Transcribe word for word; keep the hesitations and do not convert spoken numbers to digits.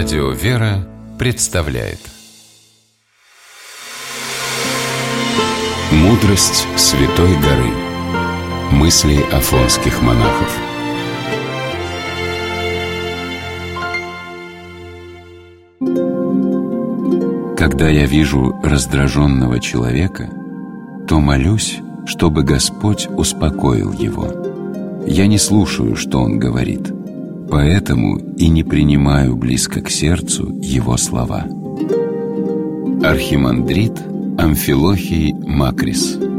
Радио «Вера» представляет «Мудрость Святой горы». Мысли афонских монахов. Когда я вижу раздраженного человека, то молюсь, чтобы Господь успокоил его. Я не слушаю, что он говорит, поэтому и не принимаю близко к сердцу его слова. Архимандрит Амфилохий Макрис.